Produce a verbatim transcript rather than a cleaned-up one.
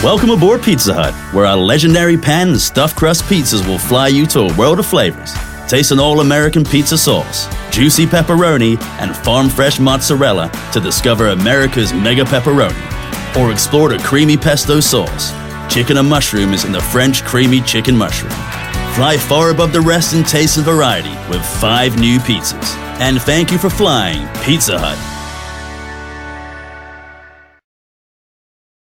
Welcome aboard Pizza Hut, where our legendary pan and stuffed crust pizzas will fly you to a world of flavors. Taste an all-American pizza sauce, juicy pepperoni, and farm-fresh mozzarella to discover America's mega pepperoni. Or explore the creamy pesto sauce, chicken and mushrooms in the French creamy chicken mushroom. Fly far above the rest in taste and variety with five new pizzas. And thank you for flying Pizza Hut.